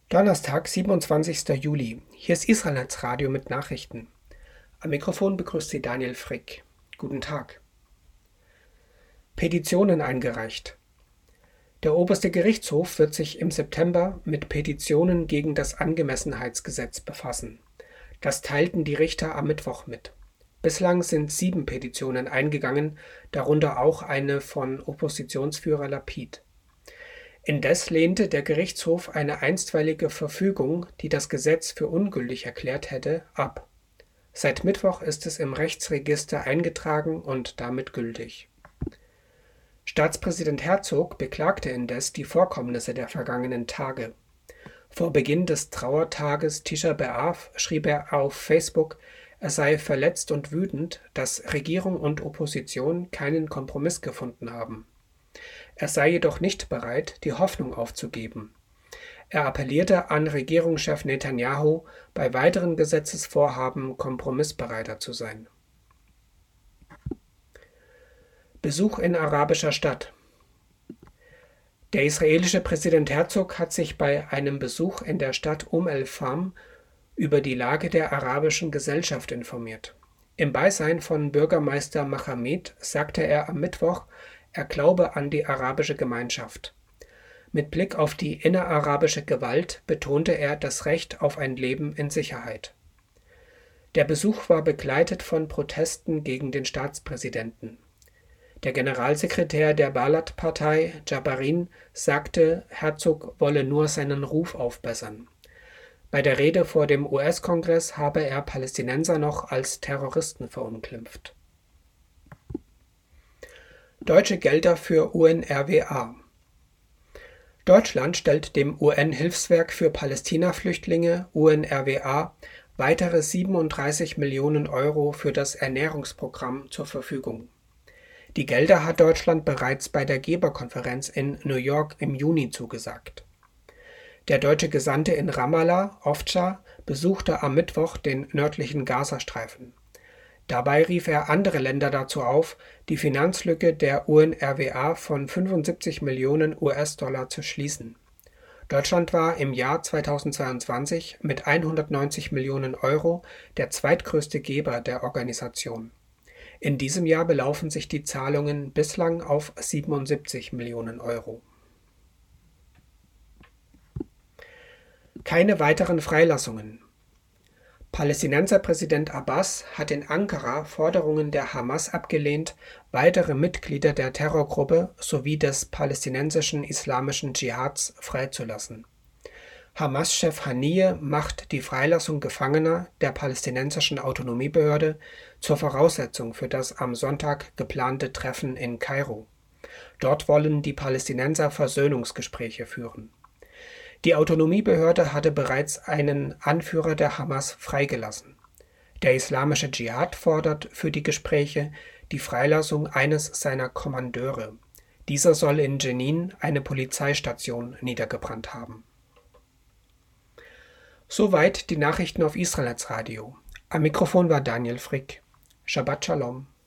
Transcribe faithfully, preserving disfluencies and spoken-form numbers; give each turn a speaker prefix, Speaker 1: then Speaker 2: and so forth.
Speaker 1: Donnerstag, siebenundzwanzigster Juli. Hier ist Israelnetzradio mit Nachrichten. Am Mikrofon begrüßt Sie Daniel Frick. Guten Tag. Petitionen eingereicht. Der Oberste Gerichtshof wird sich im September mit Petitionen gegen das Angemessenheitsgesetz befassen. Das teilten die Richter am Mittwoch mit. Bislang sind sieben Petitionen eingegangen, darunter auch eine von Oppositionsführer Lapid. Indes lehnte der Gerichtshof eine einstweilige Verfügung, die das Gesetz für ungültig erklärt hätte, ab. Seit Mittwoch ist es im Rechtsregister eingetragen und damit gültig. Staatspräsident Herzog beklagte indes die Vorkommnisse der vergangenen Tage. Vor Beginn des Trauertages Tisha B'Av schrieb er auf Facebook, er sei verletzt und wütend, dass Regierung und Opposition keinen Kompromiss gefunden haben. Er sei jedoch nicht bereit, die Hoffnung aufzugeben. Er appellierte an Regierungschef Netanyahu, bei weiteren Gesetzesvorhaben kompromissbereiter zu sein. Besuch in arabischer Stadt. Der israelische Präsident Herzog hat sich bei einem Besuch in der Stadt Umm el-Fahm über die Lage der arabischen Gesellschaft informiert. Im Beisein von Bürgermeister Machamed sagte er am Mittwoch, er glaube an die arabische Gemeinschaft. Mit Blick auf die innerarabische Gewalt betonte er das Recht auf ein Leben in Sicherheit. Der Besuch war begleitet von Protesten gegen den Staatspräsidenten. Der Generalsekretär der Balad-Partei, Jabarin, sagte, Herzog wolle nur seinen Ruf aufbessern. Bei der Rede vor dem U S-Kongress habe er Palästinenser noch als Terroristen verunglimpft. Deutsche Gelder für U N R W A. Deutschland stellt dem U N-Hilfswerk für Palästina-Flüchtlinge U N R W A weitere siebenunddreißig Millionen Euro für das Ernährungsprogramm zur Verfügung. Die Gelder hat Deutschland bereits bei der Geberkonferenz in New York im Juni zugesagt. Der deutsche Gesandte in Ramallah, Ofca, besuchte am Mittwoch den nördlichen Gazastreifen. Dabei rief er andere Länder dazu auf, die Finanzlücke der U N R W A von fünfundsiebzig Millionen U S-Dollar zu schließen. Deutschland war im Jahr zweitausendzweiundzwanzig mit hundertneunzig Millionen Euro der zweitgrößte Geber der Organisation. In diesem Jahr belaufen sich die Zahlungen bislang auf siebenundsiebzig Millionen Euro. Keine weiteren Freilassungen. Palästinenserpräsident Abbas hat in Ankara Forderungen der Hamas abgelehnt, weitere Mitglieder der Terrorgruppe sowie des palästinensischen Islamischen Dschihads freizulassen. Hamas-Chef Haniyeh macht die Freilassung Gefangener der palästinensischen Autonomiebehörde zur Voraussetzung für das am Sonntag geplante Treffen in Kairo. Dort wollen die Palästinenser Versöhnungsgespräche führen. Die Autonomiebehörde hatte bereits einen Anführer der Hamas freigelassen. Der Islamische Dschihad fordert für die Gespräche die Freilassung eines seiner Kommandeure. Dieser soll in Jenin eine Polizeistation niedergebrannt haben. Soweit die Nachrichten auf Israelnetzradio. Am Mikrofon war Daniel Frick. Shabbat Shalom.